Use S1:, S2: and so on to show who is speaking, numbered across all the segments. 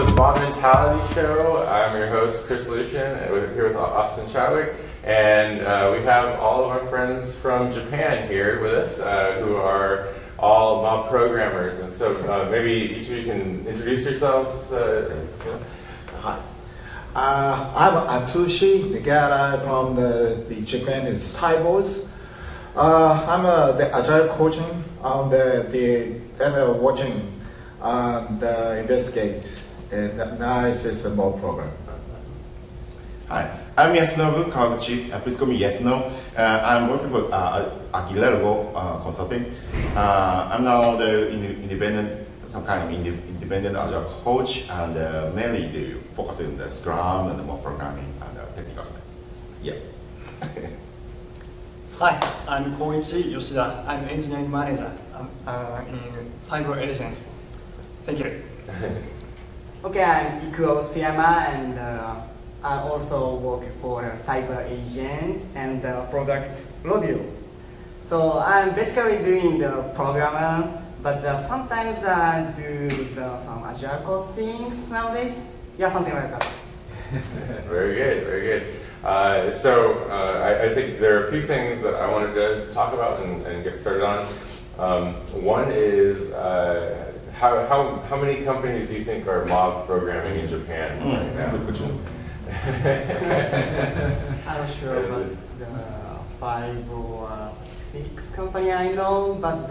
S1: the Mob Mentality Show. I'm your host, Chris Lucian, here with Austin Chadwick, and we have all of our friends from Japan here with us, who are all mob programmers. And so maybe each of you can introduce yourselves.
S2: Hi. I'm Atsushi Nagata from the Japanese Cyborgs. I'm the agile coaching on and watching the investigate and analysis mob program.
S3: Hi, I'm Yasunobu Kawaguchi. Please call me Yasuno. I'm working with Aguilera Consulting. I'm now the independent, some kind of independent agile coach, and mainly the focus on the Scrum and the mob programming and the technical side. Yeah.
S4: Hi, I'm Koichi Yoshida. I'm engineering manager in Cyber Agent. Thank you.
S5: Okay, I'm Ikuo Siyama, and I also work for Cyber Agent and product Rodeo. So I'm basically doing the programmer, but sometimes I do some agile code things nowadays. Yeah, something like that.
S1: Very good, very good. I think there are a few things that I wanted to talk about and get started on. One is how many companies do you think are mob programming in Japan right now?
S3: Good question.
S5: I'm not sure about the 5 or 6 company I know, but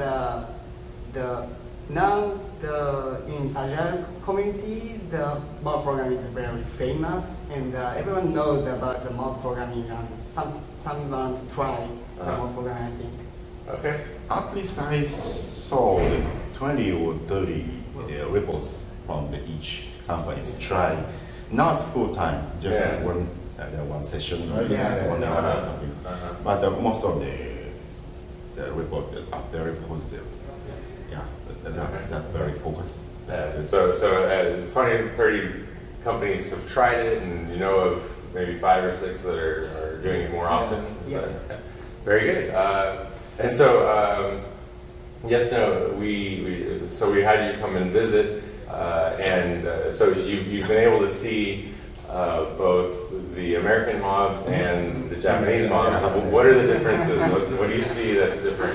S5: in Agile community, the mob programming is very famous, and everyone knows about the mob programming, and someone to try the mob programming, I think.
S1: Okay.
S3: At least I saw 20 or 30 reports from each company to try, not full time, just one session, one hour or something. But most of the report are very positive. Yeah, that's very focused. That's
S1: So 20 to 30 companies have tried it, and you know of maybe 5 or 6 that are doing it more often.
S5: Yeah.
S1: Very good. And so, yes, no, we had you come and visit, and so you've been able to see both the American mobs and the Japanese mobs. What are the differences? What do you see that's different?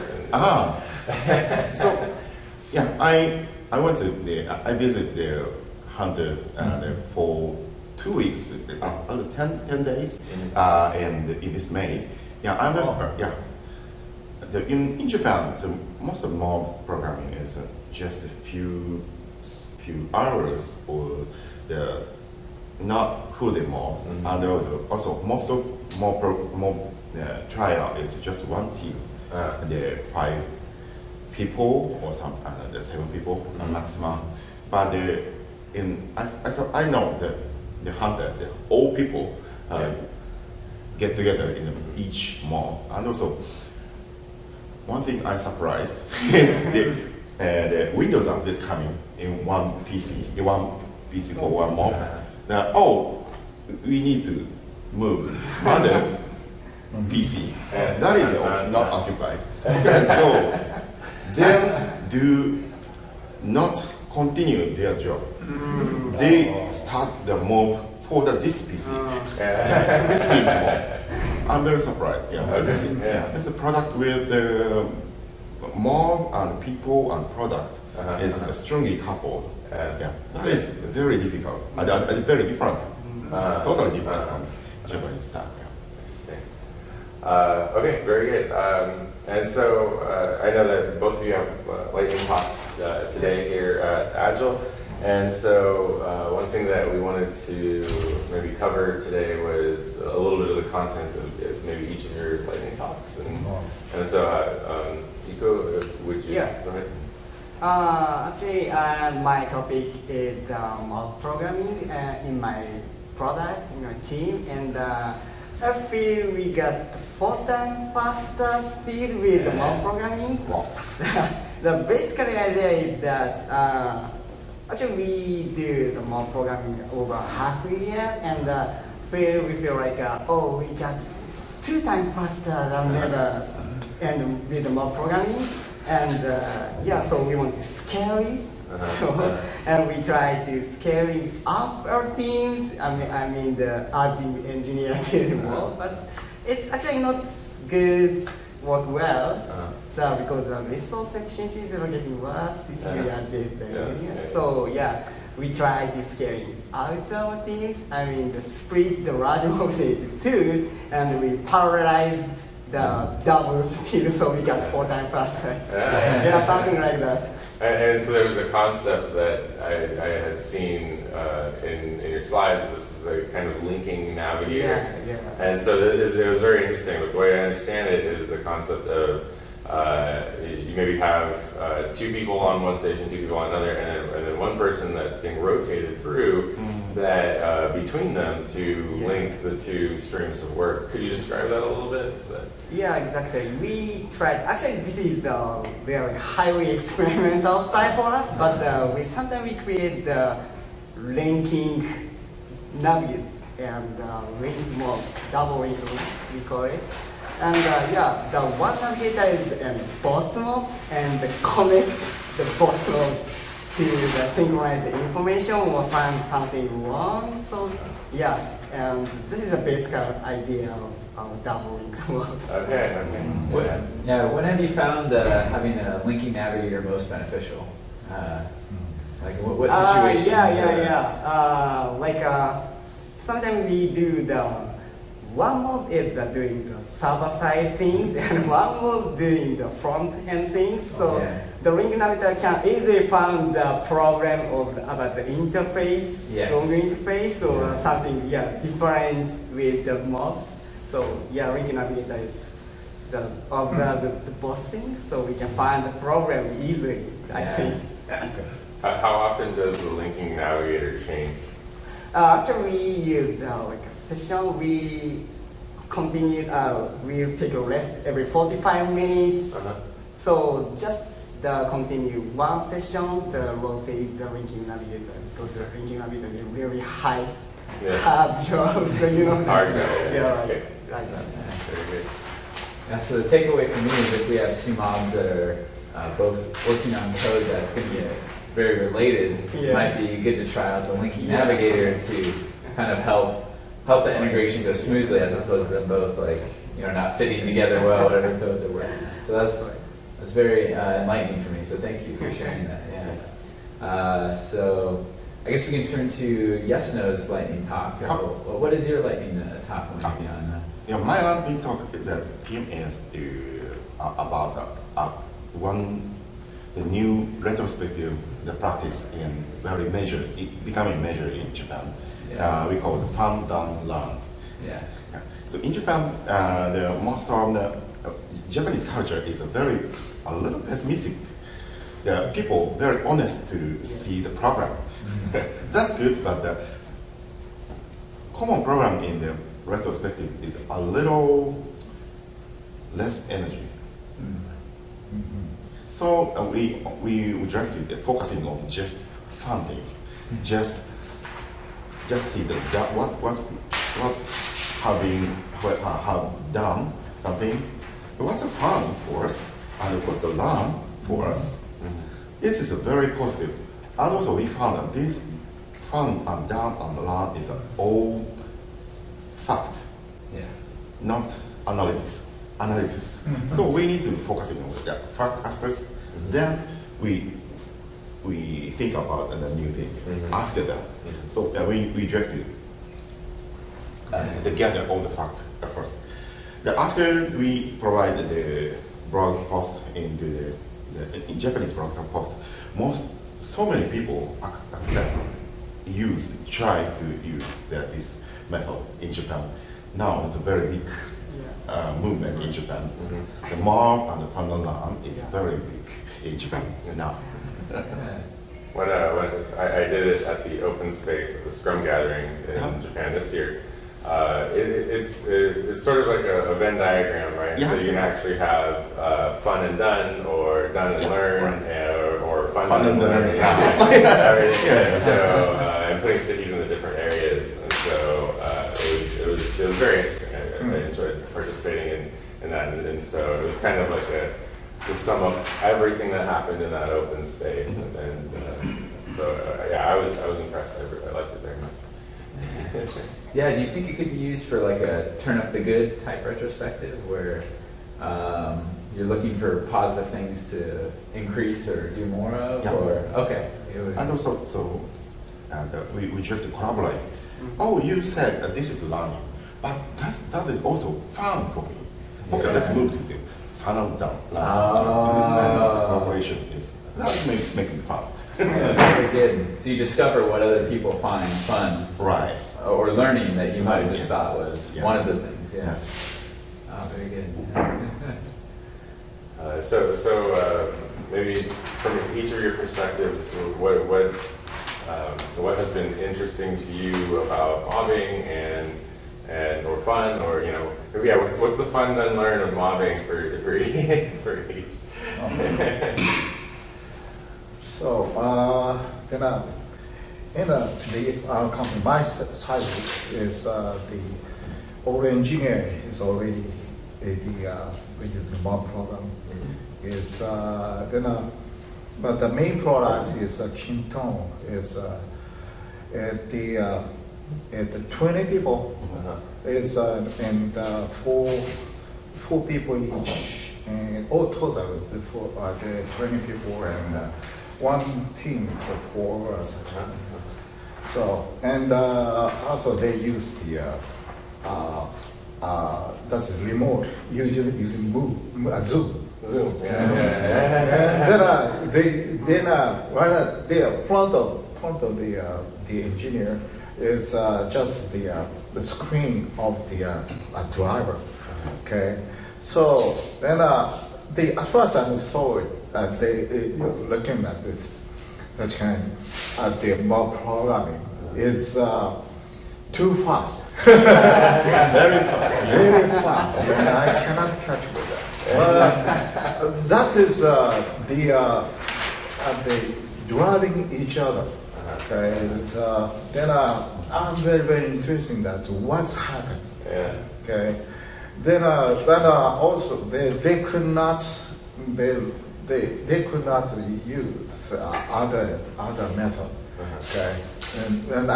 S3: So, yeah, I went to I visited the Hunter for 2 weeks, 10 days, and in this May. Yeah, in Japan, so most of mob programming is just a few hours, or not fully mob, and also most of mob trial is just one team, the 5 people or some 7 people maximum. But I know that the Hunter, all people get together in each mob, and also. One thing I surprised is the Windows update coming in one PC for one mob. Now, we need to move other PC. That is not occupied. Let's go. Then do not continue their job. They start the mob for this PC. This team's mob. I'm very surprised. It's a product with the mob and people and product is strongly coupled. That is very difficult. Very different. Totally different from Japanese style.
S1: Interesting. Okay, very good. And so I know that both of you have lightning talks today here at Agile. And so one thing that we wanted to maybe cover today was a little bit of the content of maybe each of your lightning talks. And so, Iko, would you go ahead?
S5: Actually, my topic is mob programming in my product, in my team, and I feel we got 4 times faster speed with the mob programming. The basic idea is that actually we do the mob programming over half a year, and we feel like we got 2 times faster than ever, and with the mob programming, and so we want to scale it So and we try to scaling up our teams. I mean the RD engineer team more, but it's actually not good work well. So because the resource efficiency is getting worse if we add the engineers. So yeah, we try to scaling out our teams. I mean the split the large mobs into two, and we parallelized the double speed, so we got 4 times faster. Yeah, something like that.
S1: And so there was a concept that I had seen in your slides. This is a kind of linking navigator.
S5: Yeah.
S1: And so it was very interesting. But the way I understand it is the concept of you maybe have 2 people on one station, 2 people on another, and then one person that's being rotated through that between them to link the 2 streams of work. Could you describe that a little bit?
S5: Yeah, exactly. We tried. Actually, this is a very highly experimental style for us, but sometimes we create the linking navigators and link mobs, double link links, we call it. And yeah, the one navigator is both mobs and connect the both mobs to the synchronize the information or find something wrong. So yeah, and this is a basic idea of double link mobs.
S1: Okay.
S6: When have you found having a linking navigator most beneficial? Like what situations?
S5: Sometimes we do the one mob is doing the server side things, and one mob doing the front end things. So the link navigator can easily find the problem about the interface, wrong interface, or something different with the mobs. So yeah, link navigator is observe the both things, so we can find the problem easily. I think.
S1: How often does the linking navigator change?
S5: After we use like a session, we continue. We take a rest every 45 minutes. So just continue one session, rotate the linking navigator, because the linking navigator is really hard job. So
S1: It's hard.
S5: Like that.
S1: Very good.
S6: Yeah, so the takeaway for me is if we have 2 mobs that are both working on code that's going to be very related, it might be good to try out the linking navigator to kind of help the integration go smoothly, as opposed to them both not fitting together well, whatever code they're working on. So that's very enlightening for me. So thank you for sharing that. So I guess we can turn to Yesno's lightning talk. What is your lightning talk going to be on?
S3: My lightning talk, the theme is about the new retrospective, the practice in becoming major in Japan. We call it fun, done, learn. So in Japan, the most of the Japanese culture is a little pessimistic. The people very honest to see the program. That's good, but the common program in the retrospective is a little less energy. So we would like to focusing on just fun thing, just see what have done something, what's a fun for us and what's a learn for us. This is a very positive, and also we found that this fun and done and learn is all fact, not analysis. So we need to focus on the fact at first, then we think about the new thing after that. So we try to gather all the facts at first. Then after we provide the blog post into the Japanese blog post, so many people try to use this method in Japan. Now it's a very big movement in Japan. The mob and the fun and learn is very big in Japan now.
S1: When I did it at the open space at the Scrum Gathering in Japan this year, it's sort of like a Venn diagram, right? So you can actually have fun and done, or done and learn, or fun and learn. So and putting stickies in the different areas, and so it was very interesting. I enjoyed participating in that, and so it was kind of like to sum up everything that happened in that open space. And yeah, I was impressed. I liked it very much.
S6: Yeah, do you think it could be used for like a turn up the good type retrospective where you're looking for positive things to increase or do more of?
S3: Yeah.
S6: Or okay.
S3: And also, we try to collaborate. Oh, you said that this is learning, but that is also fun for me. Okay,
S6: Yeah.
S3: let's move to the final down.
S6: Oh.
S3: This kind of collaboration is making fun.
S6: Very good. So you discover what other people find fun
S3: Right.
S6: or learning that you might have
S3: Right,
S6: just
S3: yeah.
S6: thought was
S3: Yes.
S6: one of the things. Yeah.
S3: Yes.
S6: Oh, very good.
S1: Maybe from each of your perspectives, what has been interesting to you about mobbing and or fun, or what's the fun then learn of mobbing for each?
S2: So, in the company, my side is the old engineer is already with the mob program. Is but the main product is Kintone. Is at the 20 people. Is and four people each, and all total the 20 people, and one team is 4 So and also they use the that's remote, usually using Zoom.
S1: Zoom.
S2: And then right at the front of the engineer is just the screen of the driver. Okay, so then at first I saw it they looking at this such kind at the mob programming is too fast.
S3: Very fast.
S2: Very fast, and I cannot catch with that. That is the driving each other. Okay, then I'm very interesting that what's happened.
S1: Yeah.
S2: Okay, then also they could not they could not use other method. Okay, and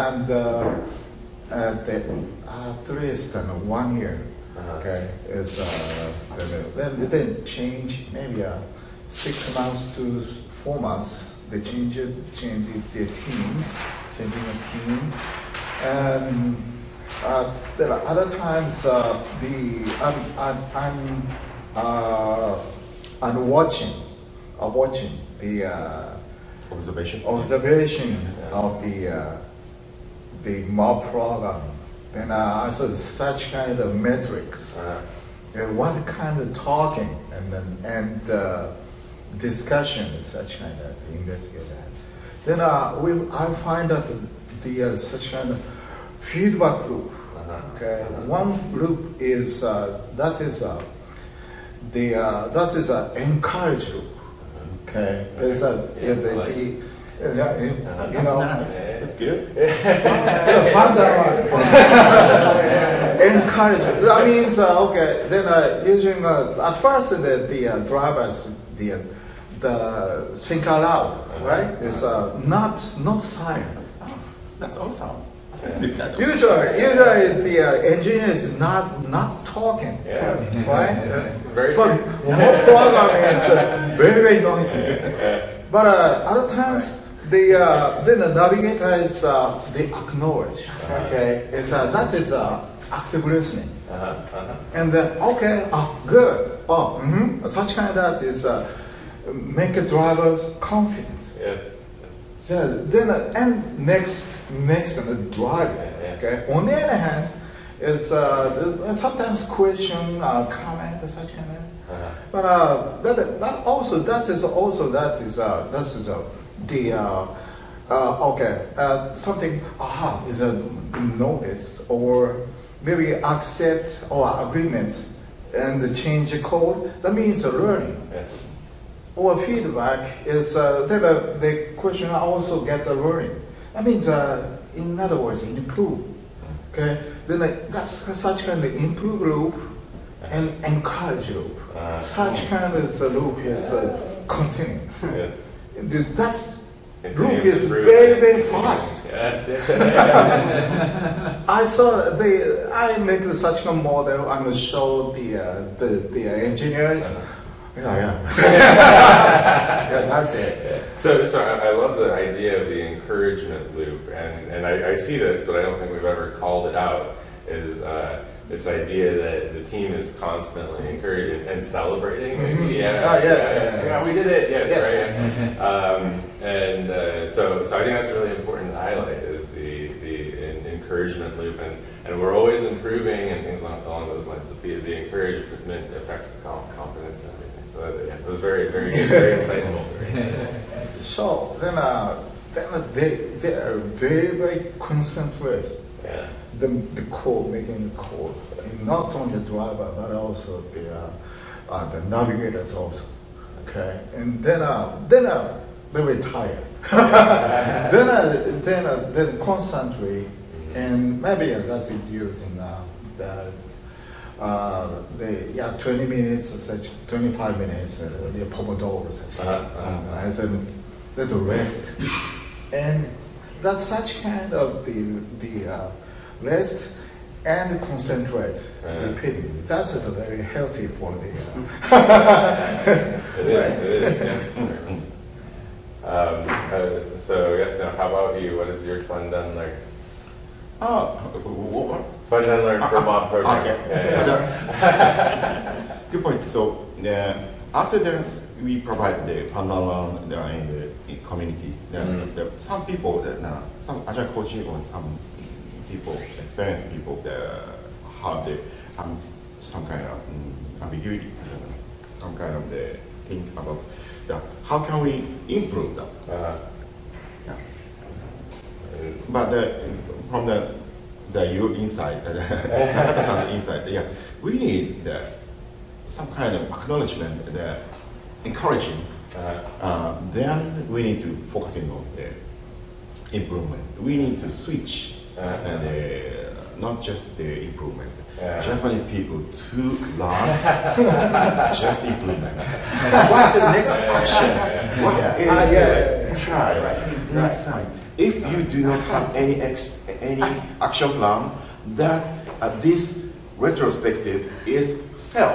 S2: at least 1 year. Okay, it's then change maybe 6 months to 4 months. They change the team, changing the team, and there are other times I'm watching the
S3: Observation.
S2: of the mob program. And I saw such kind of metrics, what kind of talking and discussion, such kind of investigate that. Then I find that the such kind of feedback loop. Okay, one loop is that is a encourage loop. Okay, it's
S3: That's nice. That's good.
S2: Encourage. That means okay. Then using at first the drivers the think aloud, right? It's not silent.
S3: That's awesome. This kind of.
S2: Usually the engineer is not talking,
S1: Yes.
S2: right?
S1: Yes. Very
S2: But
S1: true.
S2: more programming is very noisy. But other times. Then the navigator is they acknowledge. Okay, it's that is active listening. And then okay, good. Such kind of that is make a driver confident.
S1: Yes.
S2: So then and next the driving.
S1: Yeah.
S2: Okay. On the other hand, it's sometimes question, comment, such kind of. But that is the okay something is a notice or maybe accept or agreement and change the code. That means learning.
S1: Yes.
S2: Or feedback is then the question also get the learning. That means in other words improve. Okay, then that's such kind of improve loop and encourage loop. Such kind of loop is continuing.
S1: Yes.
S2: That's loop
S1: Continuous
S2: is
S1: improvement.
S2: very fast.
S1: Yes.
S2: I saw I make such a model and show the engineers. Yeah, that's it.
S1: So I love the idea of the encouragement loop, and I see this, but I don't think we've ever called it out, is this idea that the team is constantly encouraging and celebrating.
S2: Mm-hmm.
S1: Yeah, we did it. Yes. Right. So I think that's really important to highlight is the encouragement loop, and we're always improving and things along those lines. But the encouragement affects the confidence and everything. So yeah, it was very good, very insightful.
S2: So then they are very concentrated.
S1: Yeah.
S2: The code, making the code, and not only the driver but also the navigators also. Okay, and then they retire. then concentrate, and maybe that's using the 20 minutes, such 25 minutes, the Pomodoro, such. And then the rest, and that's such kind of the rest and concentrate repeatedly. That's very healthy for the.
S1: It is, yes. So yes, now how about you? What is your fun done learn?
S3: What?
S1: Fun done learn for mob program.
S3: Okay. Good point. So after we provide the Pandalan in the community. Some people, some agile coaching or some people, experienced people, that have some kind of ambiguity, some kind of the think about that. How can we improve that? Yeah. But from the you inside, the person inside, we need some kind of acknowledgement, the encouraging. Then we need to focus in on the improvement. We need to switch, not just the improvement. Japanese people too love just improvement. What's the next action? What is try next time? If you do not have any action plan, that this retrospective is failed.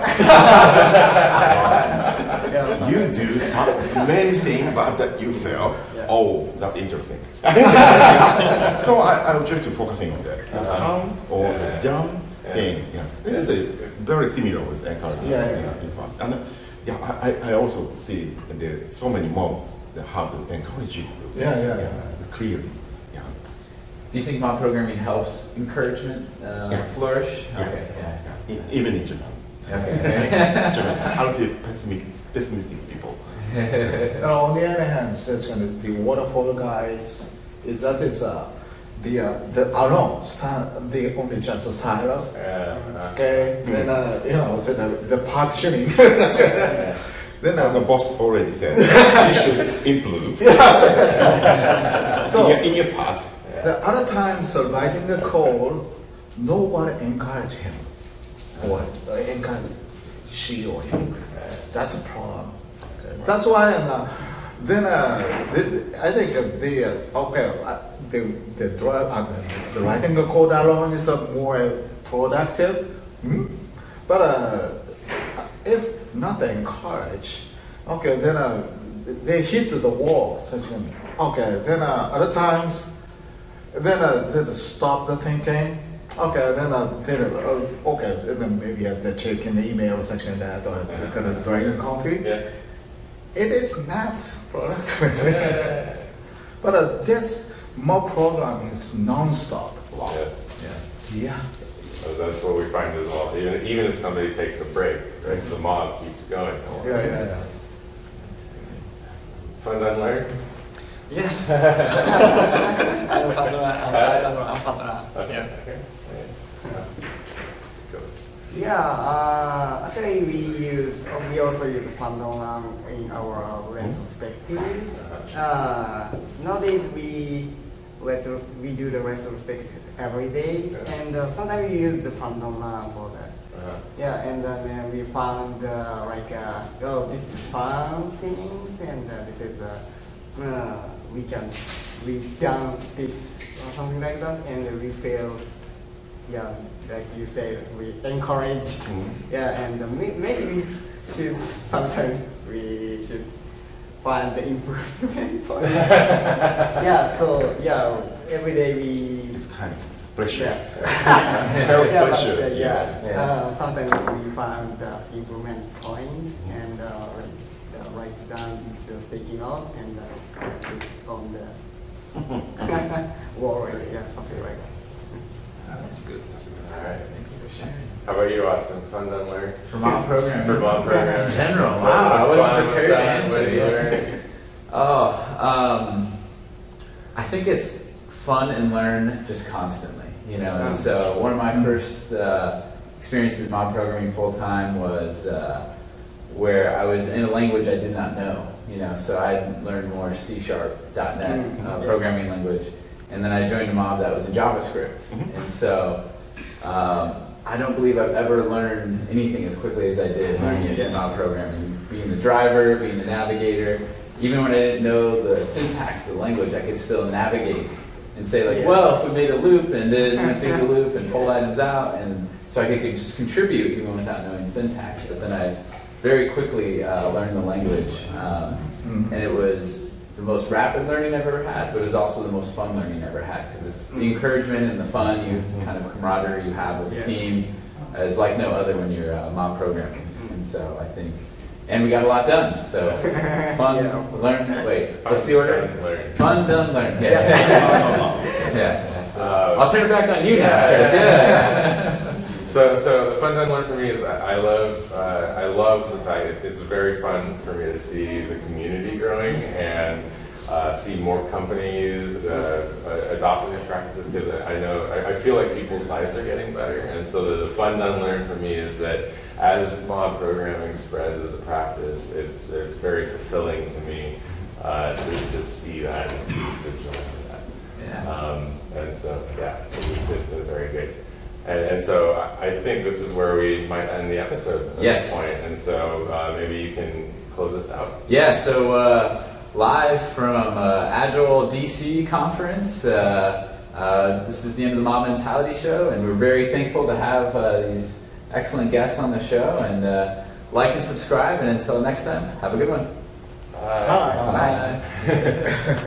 S3: You do many things, but that you fail. Oh, that's interesting. So I will try to focusing on that fun or dumb thing. This is very similar with encouragement. In fact, and I also see so many modes that have encouraging. Clearly.
S6: Do you think mob programming helps encouragement flourish?
S3: Okay. Even in Japan.
S6: Okay.
S3: Japan, I'll be pessimistic people.
S2: And on the other hand, such kind of the waterfall guys, the alone stand, they only just a silo. Okay, then so the partitioning. Then
S3: the boss already said you should improve.
S2: So
S3: in your part.
S2: The other times writing the code, nobody encourage him or encourage she or him. That's a problem. Okay. That's why I think the writing the code alone is more productive. But if not encourage, then they hit the wall. Then other times, then they stop the thinking. Then maybe they check in the email such like that, or drink a coffee. It is not productive. But this mob program is non-stop.
S1: Wow.
S2: Yeah.
S1: So that's what we find as well. Even if somebody takes a break, right, the mob keeps going.
S2: Yeah.
S1: Fun done learn?
S4: Yes.
S5: Actually we also use Pandalan in our retrospectives. Nowadays we do the retrospective every day, and sometimes we use the Pandalan for that. Yeah, and then we found like oh, this is fun things, and this is we done this or something like that, and we feel, yeah, like you said, we encouraged, yeah, and maybe we should sometimes we should find the improvement points. Yeah, so yeah, every day we.
S3: It's kind of pressure.
S5: Yeah.
S3: Self-pressure.
S5: Yeah. Sometimes we find the improvement points and write down the sticky note and it's on the wall, yeah, something like that.
S3: That's good. That's good.
S1: All right.
S6: Thank you for sharing.
S1: How about you, Austin? Fun done learn?
S6: For mom programming.
S1: For mom programming.
S6: In general, wow, I
S1: What's
S6: wasn't
S1: fun,
S6: prepared
S1: what's
S6: to
S1: done, what
S6: answer.
S1: did you learn?
S6: I think it's fun and learn just constantly, you know. And so one of my first experiences mom programming full time was where I was in a language I did not know, you know. So I learned more C#, .NET programming language, and then I joined a mob that was in JavaScript, and so. I don't believe I've ever learned anything as quickly as I did learning mob programming. Being the driver, being the navigator, even when I didn't know the syntax of the language, I could still navigate and say like, well, if we made a loop and went through the loop and pulled items out, and so I could just contribute even without knowing syntax. But then I very quickly learned the language, and it was the most rapid learning I've ever had, but it was also the most fun learning I've ever had, because it's the encouragement and the fun, kind of camaraderie you have with the team is like no other when you're mob programming. And so I think, and we got a lot done. So fun, learn. Wait, what's the order? Fun, done, learn. I'll turn it back on you now, Chris. Yeah.
S1: So the fun done learn for me is that I love the fact it's very fun for me to see the community growing and see more companies adopting these practices, because I feel like people's lives are getting better, and so the fun done learn for me is that as mob programming spreads as a practice, it's very fulfilling to me to see that and see the joy of that.
S6: Yeah.
S1: And so it's been very good. And so I think this is where we might end the episode at this point. And so maybe you can close us out.
S6: Yeah, so live from Agile DC conference, this is the end of the Mob Mentality Show, and we're very thankful to have these excellent guests on the show. And like and subscribe, and until next time, have a good one.
S1: Bye.
S6: Bye.